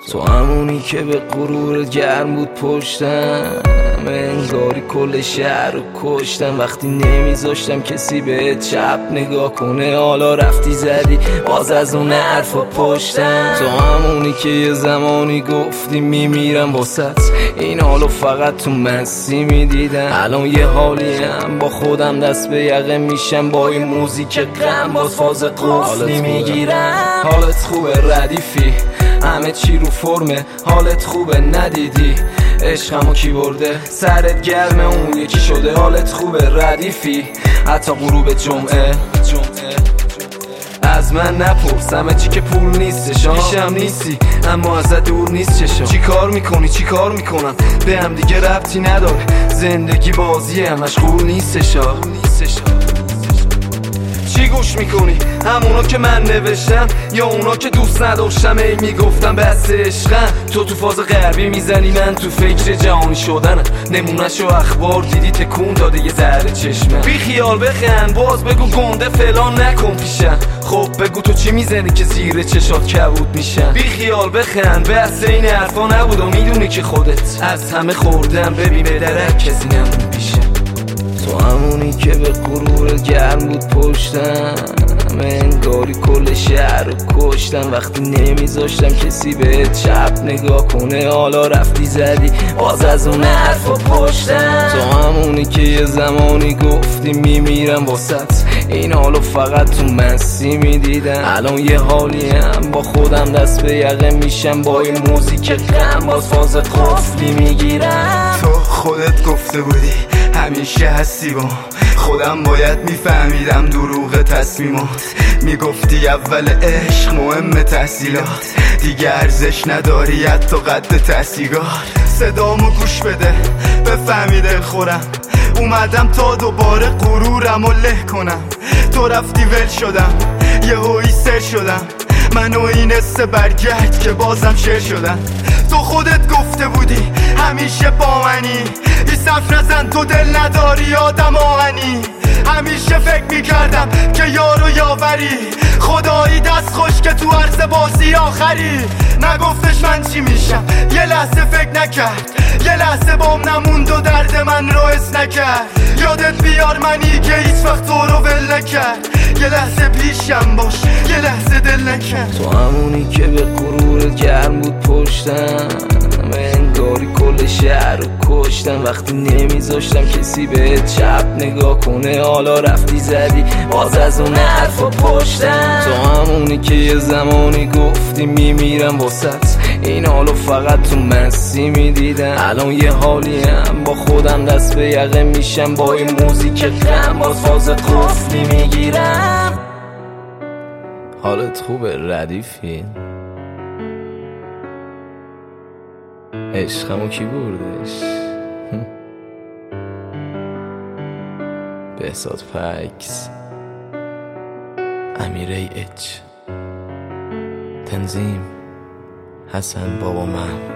تو همونی که به غرورت گرم بود پشتم، انگاری کل شهر رو کشتم. وقتی نمیذاشتم کسی بهت چپ نگاه کنه، حالا رفتی زدی باز از اون حرفا پشتم. تو همونی که یه زمانی گفتی میمیرم واسط، این حالو فقط تو مستی میدیدم. الان یه حالی هم با خودم دست به یقه میشم، با این موزیک غم باز فاز قفلی میگیرم. حالت خوبه ردیفی، همه چی رو فرمه، حالت خوبه ندیدی عشقمو کی برده، سرت گرمه اون یکی شده. حالت خوبه ردیفی، حتی غروب جمعه از من نپرس همه چی که پول نیستش. پیشم نیستی اما ازت دور نیست چشم. چی کار میکنی چی کار میکنم به هم دیگه ربطی نداره، زندگی بازیه مشغول نیستش. چی گوش میکنی؟ همونا که من نوشتم یا اونا که دوست نداشتم ای میگفتم بس عشقم؟ تو فاز غربی میزنی، من تو فکر جهانی شدنم. نمونهشو اخبار دیدی تکون داده یه ذره چشمم. بی خیال بخند باز بگو گنده فلان نکن پیشم. خب بگو تو چی میزنی که زیر چشات کبود میشن؟ بی خیال بخند بس این حرفا نبود و میدونی که خودت از همه خوردم. ببین به درک کسی نمون پیشم. تو همونی که به غرورت گرم بود پشتم، انگاری کل شهر رو کشتم. وقتی نمیذاشتم کسی بهت چپ نگاه کنه، حالا رفتی زدی باز از اون حرفا پشتم. تو همونی که یه زمانی گفتی میمیرم واسط، این حالو فقط تو مستی میدیدم. الان یه حالی هم با خودم دست به یقه میشم، با این موزیک غم باز فاز قفلی میگیرم. تو خودت گفته بودی همیشه هستی با خودم، باید میفهمیدم دروغ تصمیمات. میگفتی اول عشق مهم تحصیلات، دیگه ارزش نداری حتی قد تحصیلات. صدامو گوش بده بفهمی دل خورم، اومدم تا دوباره غرورم و له کنم. تو رفتی ول شدم یه هوی سر شدم، منو این حسه برگرد که بازم شعر شدم. تو خودت گفته بودی همیشه با منی، بی صف نزن تو دل نداری آدم آهنی. همیشه فکر میکردم که یارو یاوری، خدایی دست خوش که تو عرض بازی آخری. نگفتش من چی میشم یه لحظه فکر نکرد، یه لحظه بام نموند و درد من رو حس نکرد. یادت بیار منی که هیچ وقت تو رو ول نکرد، یه لحظه پیشم باش یه لحظه دل نکرد. تو همونی که به غرورت گرم بود پشتم، انگاری کل شهر رو کشتم. وقتی نمیذاشتم کسی بهت چپ نگاه کنه، حالا رفتی زدی باز از اون حرفا پشتم. تو همونی که یه زمانی گفتی میمیرم واسط، این حالو فقط تو مستی میدیدم. الان یه حالی هم با خودم دست به یقه میشم، با این موزیک غم باز فاز قفلی میگیرم. حالت خوبه ردیفی، عشقمو کی بردش؟ بهزاد فکس، امیره اچ، تنظیم حسن بابا من.